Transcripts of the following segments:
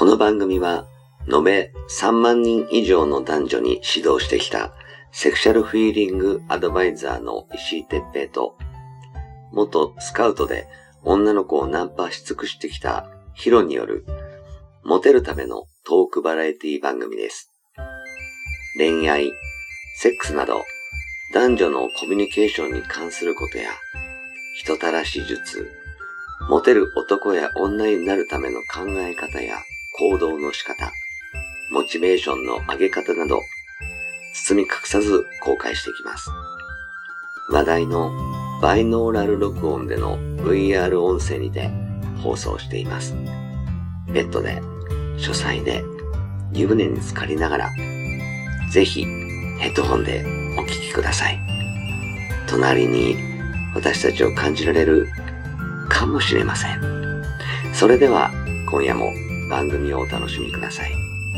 の番組は延べ3万人以上の男女に指導してきたセクシャルフィーリングアドバイザーの石井哲平と、元スカウトで女の子をナンパし尽くしてきたヒロによるモテるためのトークバラエティ番組です。恋愛、セックスなど男女のコミュニケーションに関することや人たらし術、モテる男や女になるための考え方や行動の仕方、モチベーションの上げ方など包み隠さず公開していきます。話題のバイノーラル録音での VR 音声にて放送しています。ベッドで、書斎で、湯船に浸かりながら、ぜひヘッドホンでお聞きください。隣に私たちを感じられるかもしれません。それでは今夜も番組をお楽しみください。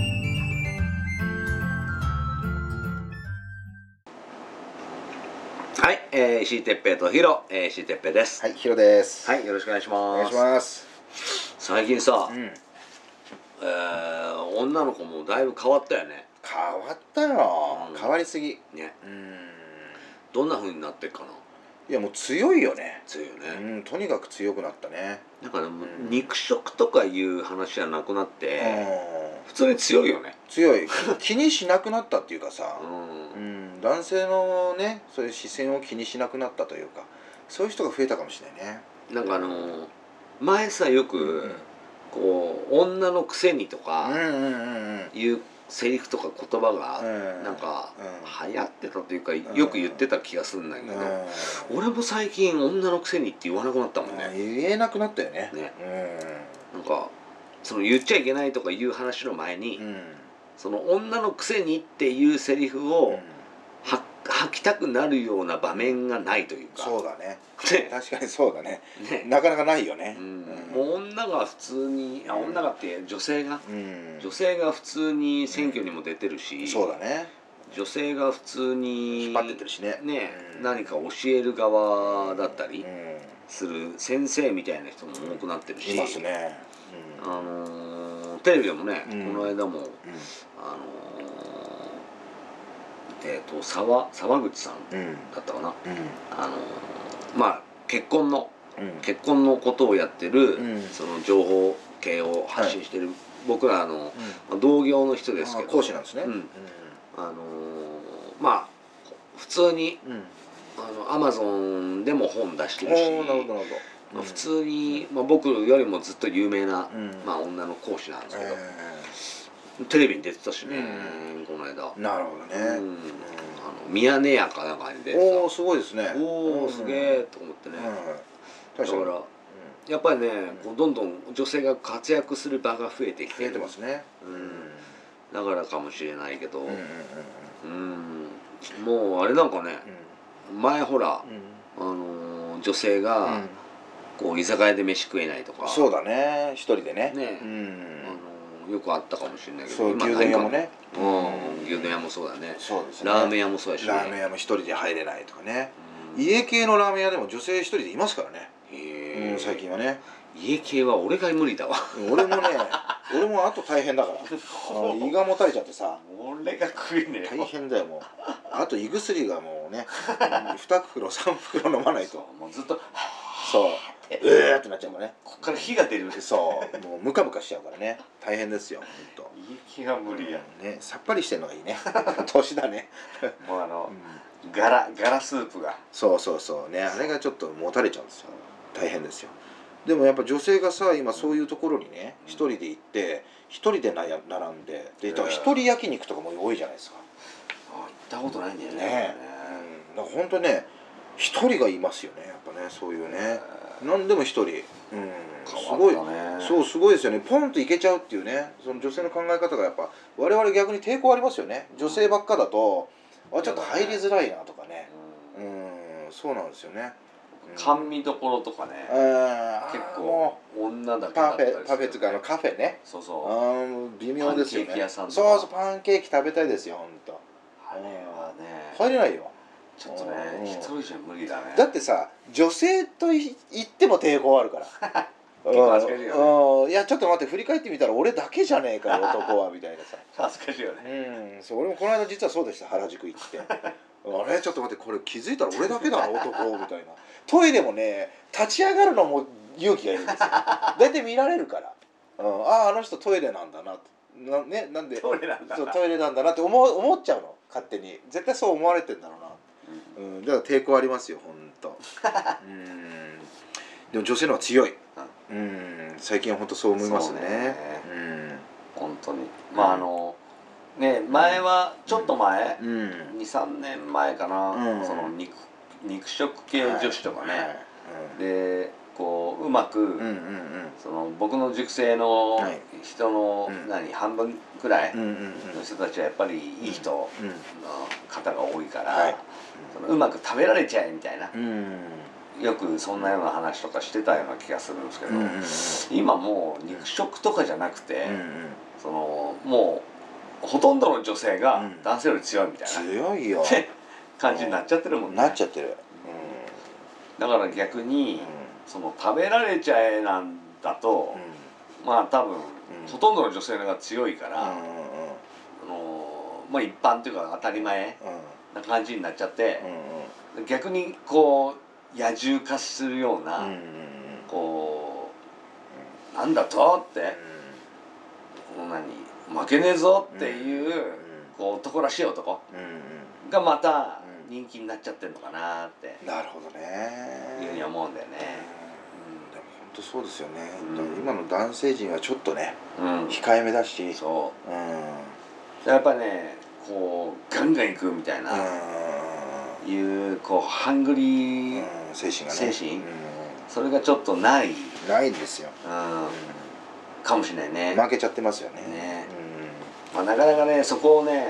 はい、石井哲平とヒロ、石井哲平です。 はい、ヒロです。 はい、よろしくお願いします。 お願いします。 最近さ、女の子もだいぶ変わったよね。 変わったよ、変わりすぎね。どんな風になってるかな。 いや、もう強いよね。 強いよね。 とにかく強くなったね。 だから肉食とかいう話じゃなくなって、普通に強いよね。 強い。気にしなくなったっていうかさ、男性のね、そういう視線を気にしなくなったというか、そういう人が増えたかもしれないね。 なんか前さ、よくこう女のくせにとかいうセリフとか言葉がなんか流行ってたというか、よく言ってた気がするんだけど、俺も最近女のくせにって言わなくなったもんね。 言えなくなったよね。 なんかその言っちゃいけないとかいう話の前に、その女のくせにっていうセリフを吐きたくなるような場面がないというか。 そうだね。確かにそうだね。なかなかないよね。 もう女が普通に、女がって女性が普通に選挙にも出てるし、 そうだね。 女性が普通に引っ張ってってるしね。 何か教える側だったりする先生みたいな人も多くなってるし、 いますね。 テレビでもね、この間も沢口さんだったかな、まあ結婚のことをやってる、その情報系を発信してる、僕ら同業の人ですけど、 講師なんですね。 まあ普通にAmazon でも本出してるし、普通に僕よりもずっと有名な女の講師なんですけど、テレビに出てたしね、この間。 なるほどね。 ミヤネ屋かなんかに出てた。 おお、すごいですね。 おお、すげえと思ってね。だからやっぱりね、どんどん女性が活躍する場が増えてきてますね。 だからかもしれないけど、もうあれなんかね、前ほら女性がこう居酒屋で飯食えないとか。 そうだね、一人でね。 よくあったかもしれないけど、 牛丼屋もね。 牛丼屋もそうだね。 そうですね。 ラーメン屋もそうだしね。 ラーメン屋も一人で入れないとかね。家系のラーメン屋でも女性一人でいますからね。最近はね。 家系は俺が無理だわ。 俺もあと大変だから胃がもたれちゃってさ、 俺が食えねえ大変だよ。もうあと胃薬がもうね2袋3袋飲まないと、 もうずっとそうってなっちゃうからね。 こっから火が出る。 そうもうムカムカしちゃうからね、大変ですよ。ほんと家系は無理やね。さっぱりしてんのがいいね。年だね。 もうガラスープが、 そうね、あれがちょっともたれちゃうんですよ。大変ですよ。でもやっぱ女性がさ、今そういうところにね一人で行って一人で並んで、だから一人焼肉とかも多いじゃないですか。 行ったことないんだよね。 だから本当ね、一人がいますよね、やっぱね。そういうね、何でも一人、すごい、そうすごいですよね。ポンといけちゃうっていうね、その女性の考え方がやっぱ我々逆に抵抗ありますよね。女性ばっかだとちょっと入りづらいなとかね。そうなんですよね。 甘味どころとかね、結構女だけだったりする。 パフェとかカフェね。微妙ですよね。 パンケーキ屋さんとか。 そうパンケーキ食べたいですよ、ほんと。 あれはね入れないよ。 ちょっとね、一人じゃ無理だね。 だってさ、女性と言っても抵抗あるから。 結構恥ずかしいよね。 いやちょっと待って振り返ってみたら俺だけじゃねえかよ男はみたいなさ恥ずかしいよね。 そう俺もこの間実はそうでした原宿行ってあれちょっと待ってこれ気づいたら俺だけだな男みたいなトイレもね立ち上がるのも勇気がいるんですよ大体見られるから、あの人トイレなんだななんでトイレなんだなそうトイレなんだなって思っちゃうの勝手に絶対そう思われてんだろうな、だから抵抗ありますよほんとでも女性の方が強い、最近は本当そう思いますね。 本当にまあね前はちょっと前、2,3年前かな、その肉食系女子とかね、でこううまく、その僕の塾生の人の、半分くらいの人たちはやっぱりいい人の方が多いから、そのうまく食べられちゃえみたいな。よくそんなような話とかしてたような気がするんですけど、今もう肉食とかじゃなくて、そのもうほとんどの女性が男性より強いみたいな、 強いよ感じになっちゃってるもんね。 なっちゃってる、 だから逆に、その食べられちゃえなんだと、まあ多分、ほとんどの女性が強いから、まあ一般っていうか当たり前な感じになっちゃって、逆にこう野獣化するような、こうなんだとって、負けねえぞっていう、こう男らしい男がまた人気になっちゃってるのかなってなるほどねいうふうに思うんだよね。 でも本当そうですよね、今の男性陣はちょっとね、控えめだしやっぱねこうガンガンいくみたいな、いうこうハングリー精神がね、 それがちょっとないんですよ、 かもしれないね。 負けちゃってますよね。 まあなかなかねそこをね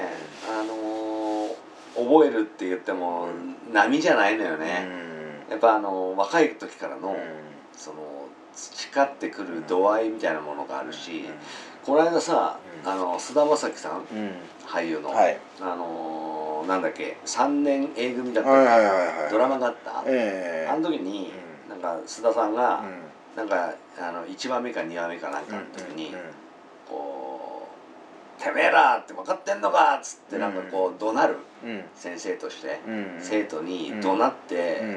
覚えるって言っても波じゃないのよね。やっぱ若い時からのその培ってくる度合いみたいなものがあるし、この間さ菅田将暉さん、俳優の、なんだっけ3年 A 組だったドラマがあった、あの時になんか菅田さんが、なんか1話目か2話目かなんかの時に、こう「てめえらって分かってんのか!」っつってなんかこう怒鳴る、先生として、生徒に怒鳴って、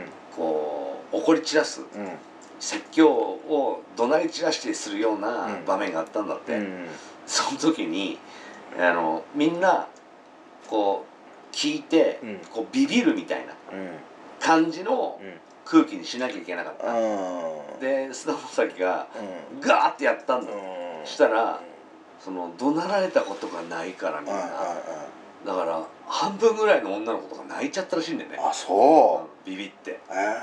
こう怒り散らす、説教を怒鳴り散らしてするような場面があったんだって、その時にみんなこう聞いて、こうビビるみたいな感じの空気にしなきゃいけなかった。で菅田将暉がガーってやったんだ。したらその怒鳴られたことがないからみんな、だから半分ぐらいの女の子とか泣いちゃったらしいんだよね。 あ、そうビビって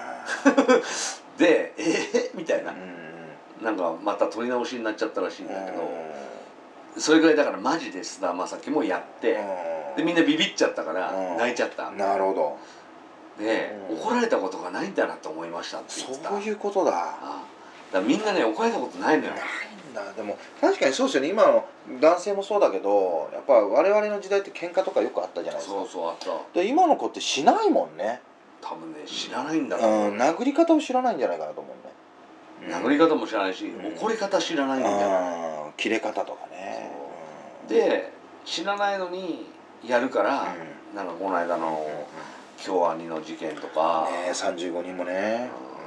でみたいな、なんかまた撮り直しになっちゃったらしいんだけど、それぐらいだからマジで菅田将暉もやって、でみんなビビっちゃったから泣いちゃった。なるほど。で怒られたことがないんだなと思いましたって言ってた。そういうことだ。だからみんなね怒られたことないのよ。ないんだ。でも確かにそうですよね。今の男性もそうだけど、やっぱ我々の時代って喧嘩とかよくあったじゃないですか。そうそうあった。で今の子ってしないもんね。多分ね知らないんだろう。殴り方を知らないんじゃないかなと思うね。殴り方も知らないし、怒り方知らないんじゃない。切れ方とかね。で知らないのにやるから、なんかこの間の京アニの事件とか、35人もね、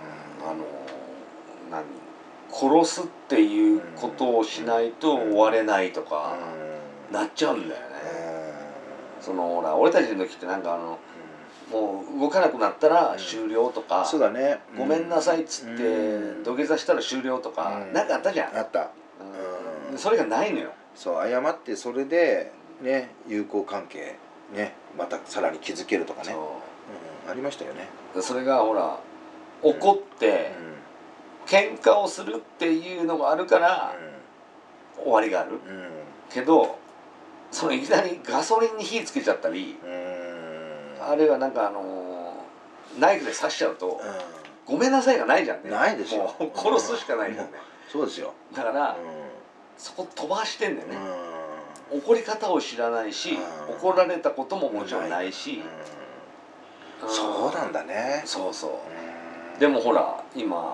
殺すっていうことをしないと終われないとかなっちゃうんだよね。そのほら俺たちの時ってなんかもう動かなくなったら終了とか、そうだね、ごめんなさいっつって土下座したら終了とかなんかあったじゃん。あった。それがないのよ。そう謝ってそれでね友好関係ねまたさらに築けるとかね、ありましたよね。それがほら怒って喧嘩をするっていうのがあるから終わりがあるけど、そのいきなりガソリンに火つけちゃったり、あるいはなんかナイフで刺しちゃうとごめんなさいがないじゃんね。ないでしょ。もう殺すしかないじゃんね。そうですよ。だからそこ飛ばしてんだよね。怒り方を知らないし、怒られたことももちろんないし。そうなんだね。そうそう。でもほら今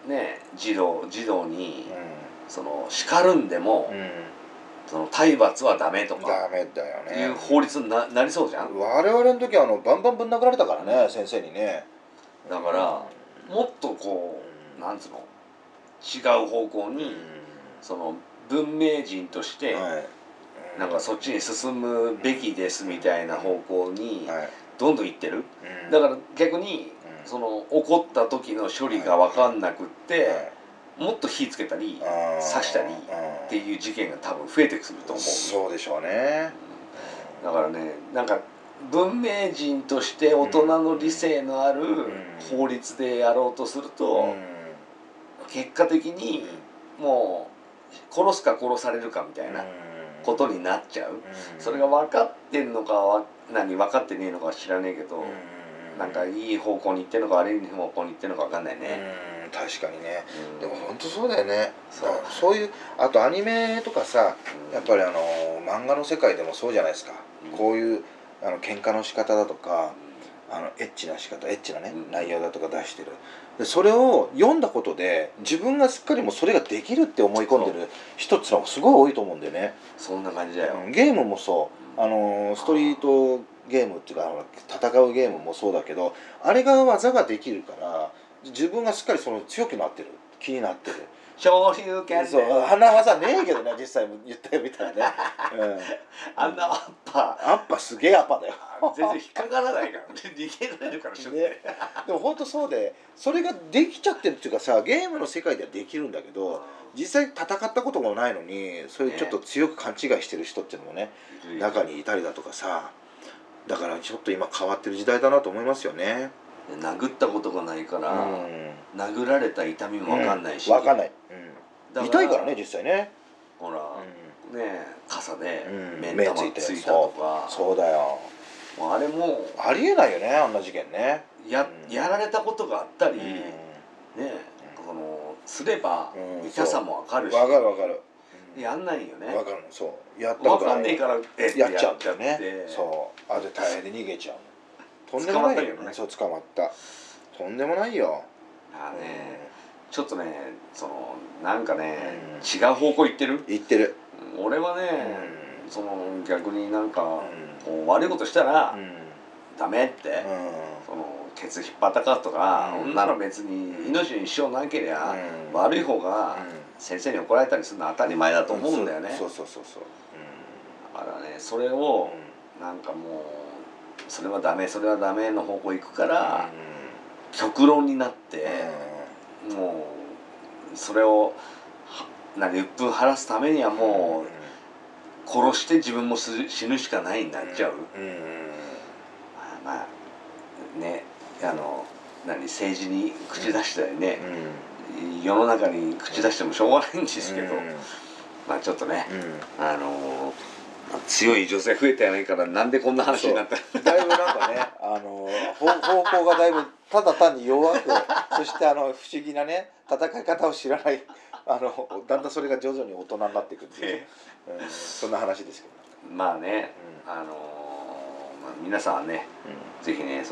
ね児童にその叱るんでも、その体罰はダメとかダメだよねいう法律になりそうじゃん。 我々の時はバンバンぶん殴られたからね、先生にね。 だからもっとこうなんつうの違う方向にその文明人としてなんかそっちに進むべきですみたいな方向にどんどん行ってる。だから逆にその怒った時の処理が分かんなくってもっと火つけたり刺したりっていう事件が多分増えてくると思う。 そうでしょうね。 だからねなんか文明人として大人の理性のある法律でやろうとすると結果的にもう殺すか殺されるかみたいなことになっちゃう。それが分かってんのか分かってねえのかは知らねえけどなんかいい方向に行ってんのか悪い方向に行ってんのか分かんないね。 確かにね。でも本当そうだよね。そういうあとアニメとかさやっぱり漫画の世界でもそうじゃないですか。こういう喧嘩の仕方だとかエッチな仕方エッチなね内容だとか出してる。でそれを読んだことで自分がすっかりもうそれができるって思い込んでる人ってのがすごい多いと思うんだよね。 そんな感じだよ。 ゲームもそうストリートゲームっていうか戦うゲームもそうだけどあれが技ができるから自分がすっかり強くなってる気になってる。 昇竜拳そう花技ねえけどね実際言ったよみたいなね、 あんなアッパすげえアッパだよ全然引っかからないからね逃げられるからしょ、ね、 でも本当そうでそれができちゃってるっていうかさゲームの世界ではできるんだけど実際戦ったこともないのにそういうちょっと強く勘違いしてる人っていうのもね中にいたりだとかさだからちょっと今変わってる時代だなと思いますよね。 殴ったことがないから、殴られた痛みも分かんないし、 分かんない、痛いからね実際ね。 ほら、ね傘で目ん玉ついたとか、 そうだよ。 もうあれもありえないよねあんな事件ね。 やられたことがあったり、ねすれば痛さも分かるし、 分かる分かる。 やんないよね。 分かるのそうやったことない。 分かんねえからやっちゃうんだよね。そうあで大変で逃げちゃう。とんでもないよね。そう捕まった。とんでもないよ。 ちょっとねなんかね、違う方向行ってる。 行ってる。 俺はね、逆になんか、悪いことしたら、ダメって、ケツ引っ張ったかとか、女の別に命に支障なけりゃ、悪い方が先生に怒られたりするのは当たり前だと思うんだよね。 そうだからねそれをなんかもうそれはダメの方向行くから、極論になって、もうそれを鬱憤晴らすためにはもう殺して自分も死ぬしかないになっちゃう。まあね政治に口出したりね、世の中に口出してもしょうがないんですけど、まあちょっとね、強い女性増えたやないからなんでこんな話になっただいぶなんかね方向がだいぶただ単に弱くそして不思議なね戦い方を知らないだんだんそれが徐々に大人になっていくっていう、そんな話ですけど。 まあね、皆さんはね、ぜひね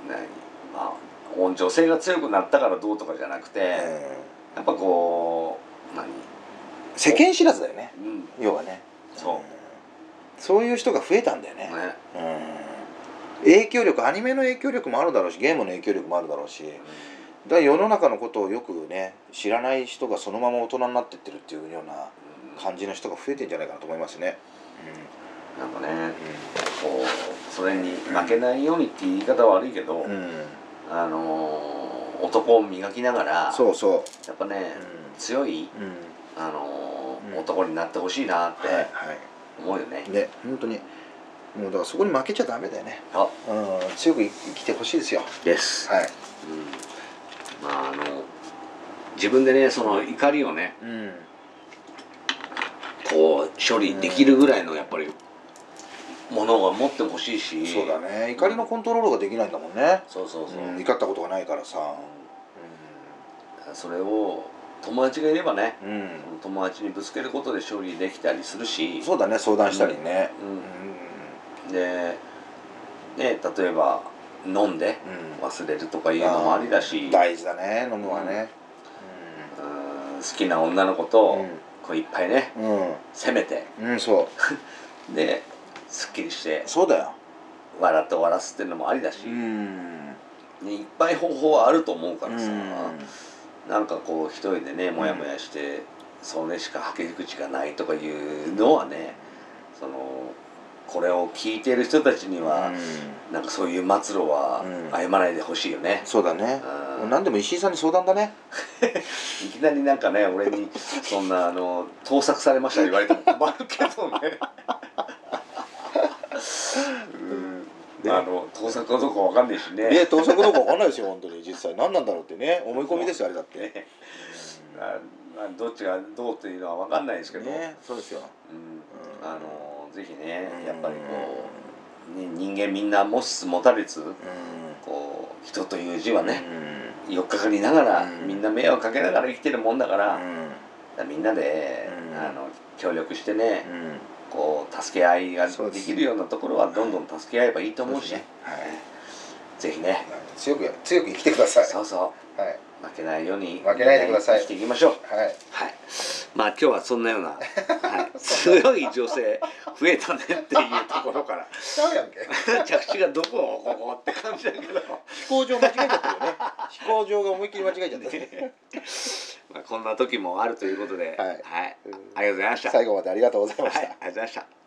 女性が強くなったからどうとかじゃなくて、やっぱこう世間知らずだよね、要はね。そういう人が増えたんだよね。影響力アニメの影響力もあるだろうしゲームの影響力もあるだろうし、だから世の中のことをよくね知らない人がそのまま大人になってってるっていうような感じの人が増えてんじゃないかなと思いますね。 なんかね、それに負けないようにって言い方は悪いけど、男を磨きながらやっぱね、強い男になってほしいなって思うよね。 ね本当にもうだからそこに負けちゃダメだよね。強く生きてほしいですよ。 です。自分でねその怒りをね、こう処理できるぐらいのやっぱりものが持ってほしいし。 そうだね怒りのコントロールができないんだもんね。怒ったことがないからさ。 それを友達がいればね、友達にぶつけることで処理できたりするし。 そうだね相談したりね。 で例えば飲んで忘れるとかいうのもありだし。 大事だね飲むはね。 好きな女の子とこういっぱいね攻めてそうですっきりしてそうだよ笑って終わらすっていうのもありだし、いっぱい方法はあると思うからさ、なんかこう一人でねモヤモヤしてそれしかはけ口がないとかいうのはね、そのこれを聞いている人たちにはなんかそういう末路は歩まないでほしいよね。 そうだね。何でも石井さんに相談だね。 いきなりなんかね俺にそんな盗作されました言われても困るけどね。盗作かどうかわかんないしね。 盗作どうかわかんないですよ本当に。実際何なんだろうってね思い込みですよあれだって。 どっちがどうっていうのはわかんないですけど。 そうですよ。 ぜひねやっぱりこう人間みんな持ちつ持たれつこう人という字はねよっかかりながらみんな迷惑かけながら生きてるもんだからみんなで協力してねこう助け合いができるようなところはどんどん助け合えばいいと思うしね。ぜひね強く生きてください。 そうそう負けないように負けないでください。 生きていきましょう。まあ今日はそんなような強い女性増えたねっていうところから着地がどこここって感じだけど飛行場間違えちゃったよね。飛行場が思いっきり間違えちゃったね。 こんな時もあるということで、ありがとうございました。 最後までありがとうございました。 ありがとうございました。